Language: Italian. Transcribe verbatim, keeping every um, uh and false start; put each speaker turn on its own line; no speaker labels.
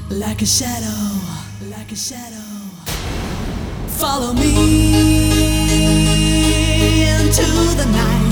like a shadow, like a shadow. Follow me into the night.